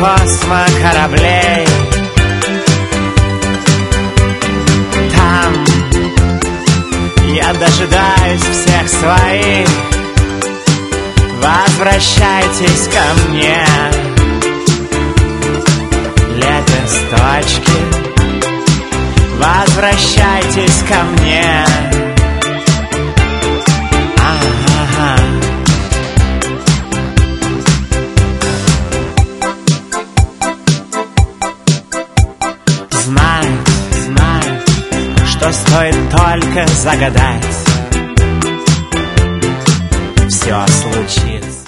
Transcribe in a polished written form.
космокораблей. Там я дожидаюсь всех своих. Возвращайтесь ко мне, лепесточки. Возвращайтесь ко мне. Ага. Знаю, что стоит только загадать, все случится.